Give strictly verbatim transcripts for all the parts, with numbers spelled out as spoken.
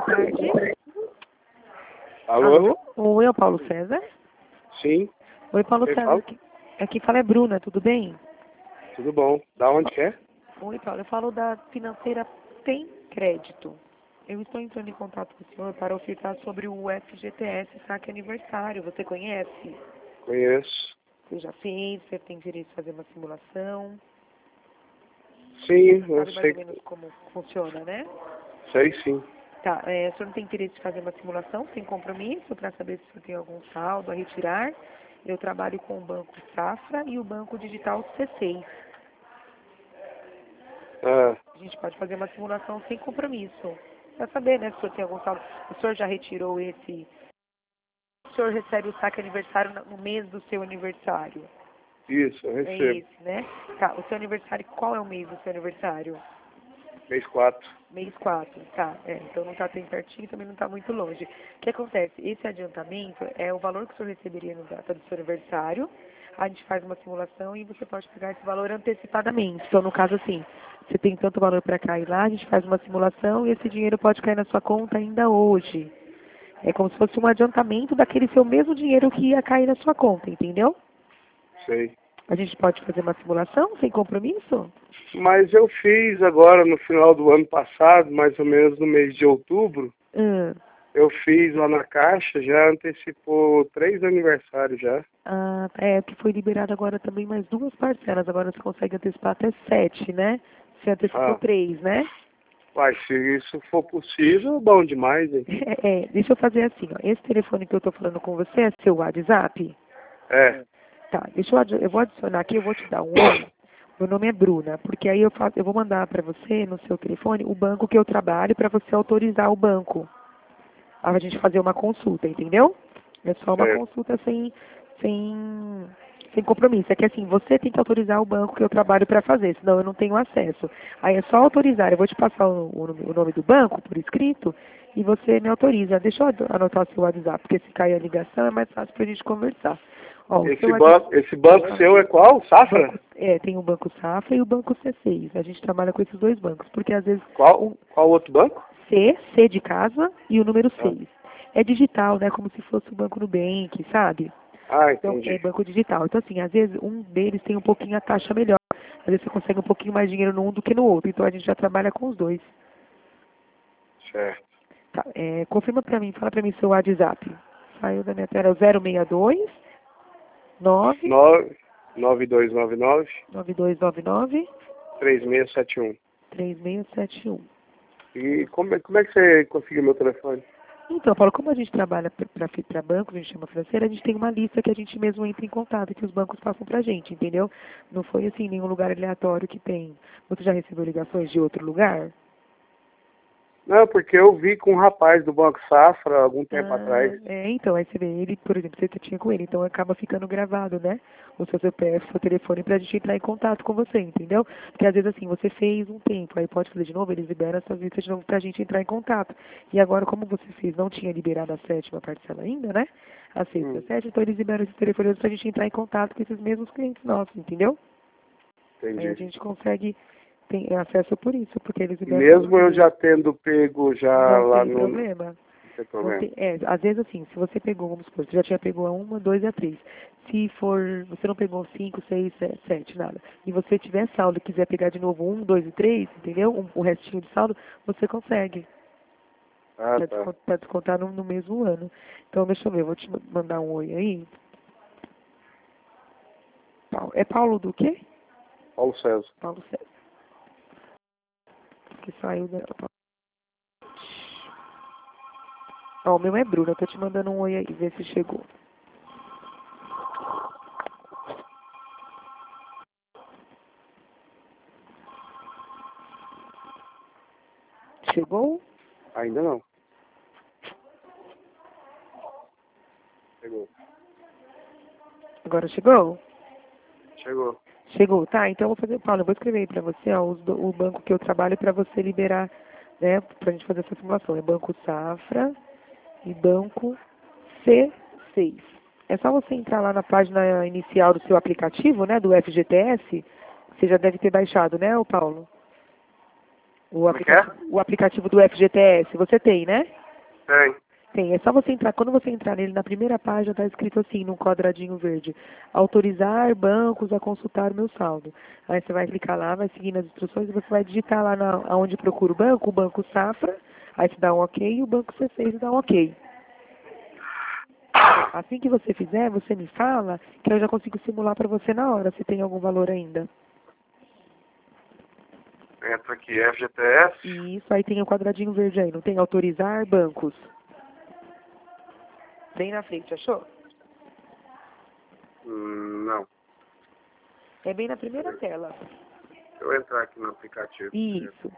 tarde. Alô? Alô? Oi, é o Paulo César? Sim, Oi, Paulo quem César. fala? Aqui, aqui fala é Bruna, tudo bem? Tudo bom. Da onde que é? Oi, Paulo. Eu falo da financeira Tem Crédito. Eu estou entrando em contato com o senhor para ofertar sobre o F G T S Saque Aniversário. Você conhece? Conheço. Você já fez? Você tem direito de fazer uma simulação? Sim, Você eu sabe mais sei, ou menos como funciona, né? sei sim. Tá, é, o senhor não tem interesse de fazer uma simulação sem compromisso para saber se o senhor tem algum saldo a retirar? Eu trabalho com o Banco Safra e o Banco Digital C seis. Ah, A gente pode fazer uma simulação sem compromisso. Para saber, né, se o senhor tem algum saldo. O senhor já retirou esse... O senhor recebe o saque aniversário no mês do seu aniversário. isso, eu É recebo. esse, né? Tá, o seu aniversário, qual é o mês do seu aniversário? Mês quatro. Mês quatro, tá. É, então não está tão pertinho e também não está muito longe. O que acontece? Esse adiantamento é o valor que o senhor receberia no data do seu aniversário. A gente faz uma simulação e você pode pegar esse valor antecipadamente. Então, no caso assim, você tem tanto valor para cair lá, a gente faz uma simulação e esse dinheiro pode cair na sua conta ainda hoje. É como se fosse um adiantamento daquele seu mesmo dinheiro que ia cair na sua conta, entendeu? Sei. A gente pode fazer uma simulação sem compromisso? Mas eu fiz agora no final do ano passado, mais ou menos no mês de outubro, Hum. eu fiz lá na Caixa, já antecipou três aniversários já. Ah, é que foi liberado agora também mais duas parcelas. Agora você consegue antecipar até sete, né? Você antecipou Ah, três, né? uai, se isso for possível, bom demais, hein? É, é, deixa eu fazer assim, ó. Esse telefone que eu tô falando com você é seu WhatsApp? É, Tá, deixa eu, adi- eu vou adicionar aqui, eu vou te dar um oi. Meu nome é Bruna, porque aí eu, faço, eu vou mandar para você no seu telefone o banco que eu trabalho para você autorizar o banco. A gente fazer uma consulta, entendeu? É só uma certo. consulta sem, sem, sem compromisso. É que assim, você tem que autorizar o banco que eu trabalho para fazer, senão eu não tenho acesso. Aí é só autorizar. Eu vou te passar o, o nome o nome do banco por escrito e você me autoriza. Deixa eu anotar o seu WhatsApp, porque se cair a ligação é mais fácil para a gente conversar. Ó, o seu Esse WhatsApp, banco, esse banco seu é qual? Safra? banco, é, tem o Banco Safra e o Banco C seis. A gente trabalha com esses dois bancos, porque às vezes Qual, um, qual outro banco? C, C de casa e o número Ah, seis. É digital, né? Como se fosse o Banco Nubank, sabe? ah, Então, é entendi. banco digital. Então, assim, às vezes um deles tem um pouquinho a taxa melhor. Às vezes você consegue um pouquinho mais de dinheiro num do que no outro. Então, a gente já trabalha com os dois. Certo. Tá, é, confirma pra mim, fala pra mim seu WhatsApp. Saiu da minha tela, é o zero seis dois nove nove nove dois nove nove nove dois nove nove três seis sete um. três seis sete um. E como é, como é que você conseguiu meu telefone? Então, Paulo, como a gente trabalha para bancos, a gente chama financeira, a gente tem uma lista que a gente mesmo entra em contato, que os bancos passam para a gente, entendeu? Não foi assim, nenhum lugar aleatório que tem. Você já recebeu ligações de outro lugar? Não, porque eu vi com um rapaz do Banco Safra algum tempo atrás. Ah, é, então, aí você vê, ele, por exemplo, você tinha com ele, então acaba ficando gravado, né? O seu C P F, seu telefone, pra gente entrar em contato com você, entendeu? Porque às vezes assim, você fez um tempo, aí pode fazer de novo, eles liberam essa lista de novo pra gente entrar em contato. E agora, como você fez, não tinha liberado a sétima parcela ainda, né? A sexta e a Hum, sétima, então eles liberam esse telefone pra gente entrar em contato com esses mesmos clientes nossos, entendeu? Aí a entendi. gente consegue ter acesso por isso, porque eles liberam pra Mesmo eu você. já tendo pego já Não lá tem no... Não problema. tem Não problema. tem, é, às vezes assim, se você pegou, vamos supor, você já tinha pegou a uma, dois e a três. Se for, você não pegou cinco, seis, sete, sete, nada. E você tiver saldo e quiser pegar de novo um, dois e três, entendeu? Um, o restinho de saldo, você consegue. Ah, Pra tá. descontar, pra descontar no, no mesmo ano. Então, deixa eu ver, eu vou te mandar um oi aí. Paulo- É Paulo do quê? Paulo César. Paulo César. Que saiu da... Ó, o meu é Bruno, eu tô te mandando um oi aí, vê se chegou. Chegou? Ainda não. Chegou. Agora chegou? Chegou. Chegou, tá? Então eu vou fazer, Paulo, eu vou escrever aí pra você, ó, os do- o banco que eu trabalho para você liberar, né, pra gente fazer essa simulação. É Banco Safra e Banco C seis. É só você entrar lá na página inicial do seu aplicativo, né, do F G T S. Você já deve ter baixado, né, ô Paulo? O Como é que é? aplicativo, o aplicativo do F G T S, você tem, né? Tem. Tem, é só você entrar, quando você entrar nele, na primeira página está escrito assim, num quadradinho verde, autorizar bancos a consultar o meu saldo. Aí você vai clicar lá, vai seguindo as instruções e você vai digitar lá na, onde procura o banco, o Banco Safra, aí você dá um ok e o Banco C seis dá um ok. Assim que você fizer, você me fala que eu já consigo simular para você na hora, se tem algum valor ainda. Entra aqui, F G T S. Isso, aí tem o quadradinho verde aí, não tem autorizar bancos. Bem na frente, achou? Hum, não. É bem na primeira tela. Deixa eu entrar aqui no aplicativo. Isso.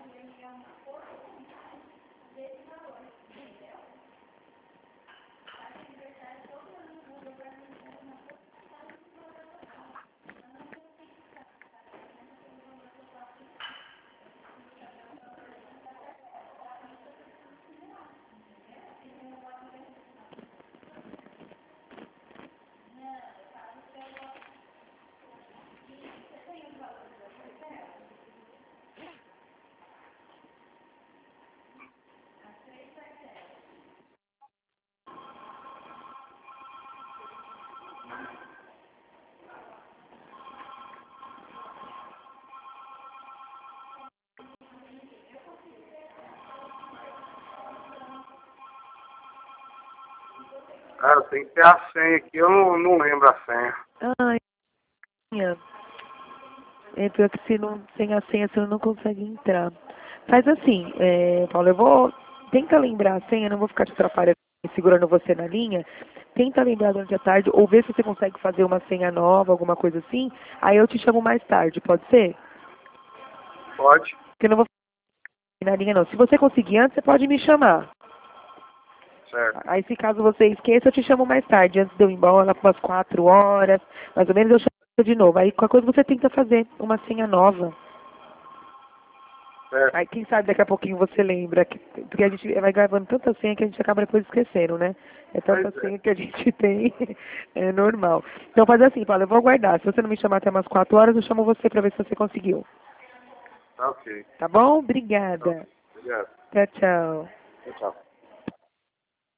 Cara, tem que ter a senha aqui, eu não, não lembro a senha. Ai, minha. É pior que se não, sem a senha você não consegue entrar. Faz assim, é, Paulo, eu vou... Tenta lembrar a senha, não vou ficar te atrapalhando, segurando você na linha. Tenta lembrar durante a tarde, ou ver se você consegue fazer uma senha nova, alguma coisa assim. Aí eu te chamo mais tarde, pode ser? Pode. Porque eu não vou ficar na linha, não. Se você conseguir antes, você pode me chamar. Certo. Aí, se caso você esqueça, eu te chamo mais tarde, antes de eu ir embora, umas quatro horas, mais ou menos, eu chamo você de novo. Aí, qualquer coisa você tenta fazer uma senha nova. Certo. Aí, quem sabe daqui a pouquinho você lembra, que, porque a gente vai gravando tanta senha que a gente acaba depois esquecendo, né? É tanta Pois é. senha que a gente tem, é normal. Então, faz assim, Paulo, eu vou aguardar. Se você não me chamar até umas quatro horas, eu chamo você para ver se você conseguiu. Tá ok. Tá bom? Tá. Obrigada. Obrigado. Tchau, tchau. Tchau, tchau.